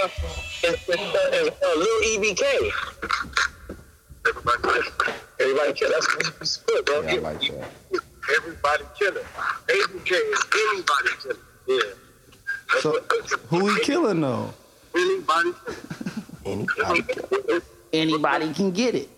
Lil EBK. Everybody kill. That's what we split, bro. Yeah, I like that. Everybody killing. ABK is anybody killing. Yeah. So, who he killing though? Anybody killing. Anybody can get it.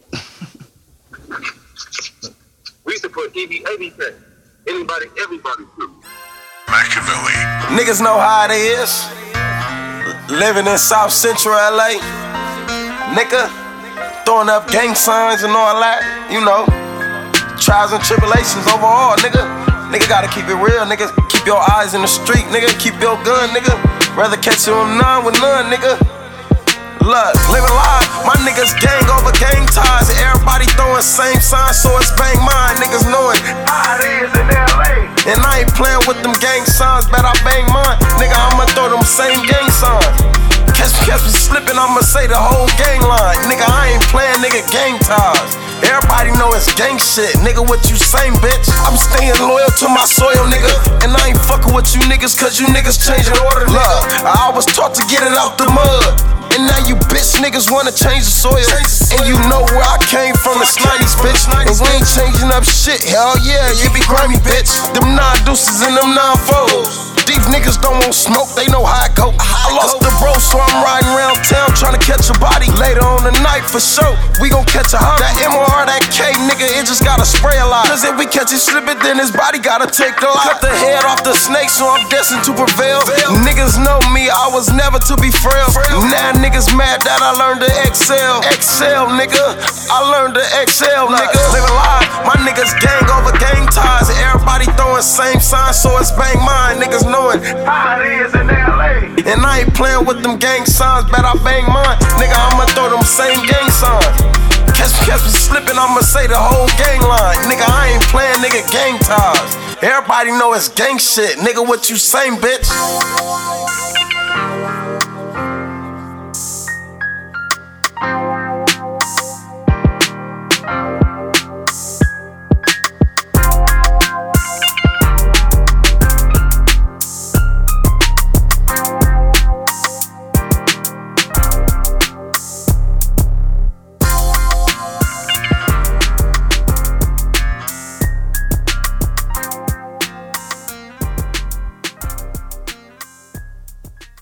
We used to put ABK. Anybody, everybody killing. Machiavelli. Niggas know how it is. Living in South Central LA. Nigga, throwing up gang signs and all that. You know, trials and tribulations overall, nigga. Nigga gotta keep it real, nigga. Keep your eyes in the street, nigga. Keep your gun, nigga. Rather catch you on none with none, nigga. Look, living live, my niggas gang over gang ties. Everybody throwing same signs, so it's bang mine. Niggas knowing how it is in LA. And I ain't playing with them gang signs, bet I bang mine. Nigga, I'ma throw them same gang signs. Catch me slipping, I'ma say the whole gang line. Nigga, I ain't playing, nigga, gang ties. Everybody know it's gang shit, nigga, what you saying, bitch? I'm staying loyal to my soil, nigga. And I ain't fucking with you niggas, cause you niggas changing order, love. I was taught to get it out the mud. And now you bitch niggas wanna change the soil. And you know where I came from, the 90s, bitch. And we ain't changing up shit, hell yeah, you be grimy, bitch. Them 9 deuces and them 9 foes. These niggas don't want smoke, they know how I go. I lost the bro, so I'm riding around town trying to catch a body. Later on the night, for sure, we gon' catch a hurt. That MR, that K, nigga, it just gotta spray a lot. Cause if we catch it slipping, then his body gotta take a lot. Cut the head off the snake, so I'm destined to prevail. Niggas know me, I was never to be frail. Now niggas mad that I learned to excel. Excel, nigga, I learned to excel, nigga. Living live, my niggas gang over gang ties. Everybody throwing same signs, so it's bang mine. Niggas knowing how it is in LA. And I ain't playing with them gang signs, bet I bang mine. Nigga, I'ma throw them same gang signs. Catch me slipping, I'ma say the whole gang line. Nigga, I ain't playing, nigga, gang ties. Everybody know it's gang shit, nigga, what you saying, bitch?